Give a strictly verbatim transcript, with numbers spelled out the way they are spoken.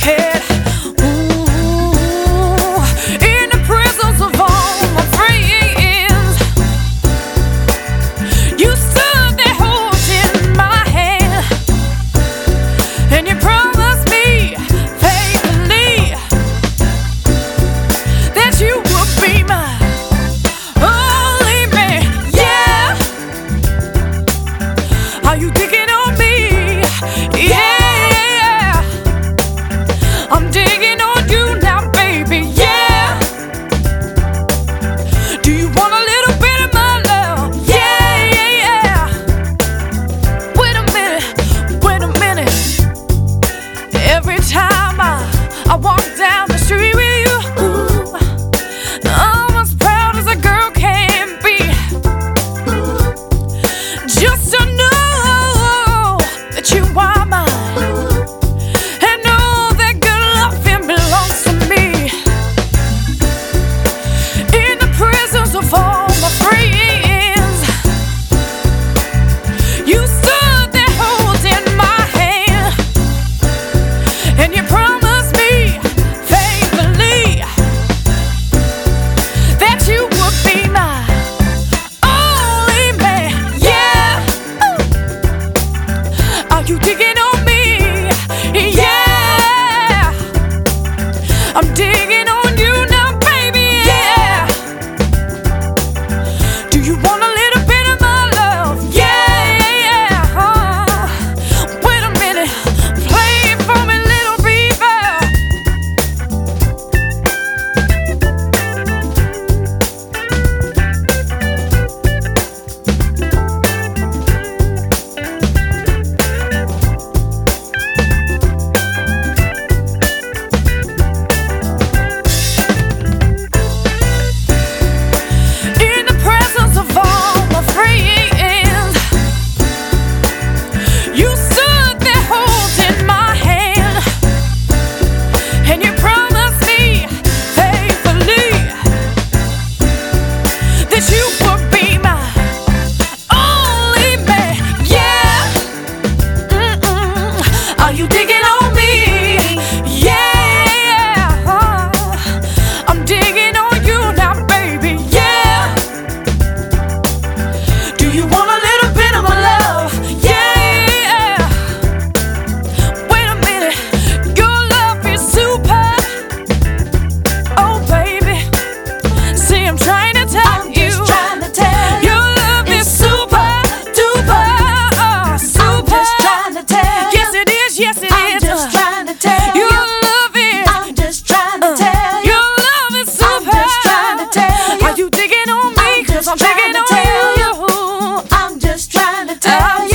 head. Ooh, in the presence of all my friends, you stood there holding my hand, and you promised me faithfully that you would be my only man. Yeah, are you digging on me? Yeah, I'm digging on you now, baby. Yeah, do you want a little bit of my love? Yeah, yeah, yeah. Wait a minute, wait a minute. Every time I, I walk down the street with you, ooh, I'm as proud as a girl can be. Just to know that you are mine, and know that good loving belongs to me. In the presence of all my friends, you stood there holding my hand, and you promised me faithfully that you would be my only man. Yeah, are you digging on me? Yeah, I'm digging on you now, baby. Yeah, do you want a little bit of my love? Yeah, yeah, uh, wait a minute, play it for me, little beaver. In the presence of all my friends, you stood there holding my hand, and you promised me faithfully that you would be my only man. Yeah, mm-mm. Are you digging on me? Yeah, uh, I'm digging on you now, baby. Yeah, do you want a little bit of my love? Yeah, wait a minute, your love is super. Oh, baby, see, I'm trying to tell you, trying to tell you, your love is super duper, uh, super. just trying to tell you, Yes, it is, yes, it I'm is. just trying to tell Your you, love is, I'm just trying to tell you, your love is super. I'm just trying to tell you, Are you digging on me? I'm 'Cause just I'm trying digging to on tell you. I'm just trying to tell I'm you.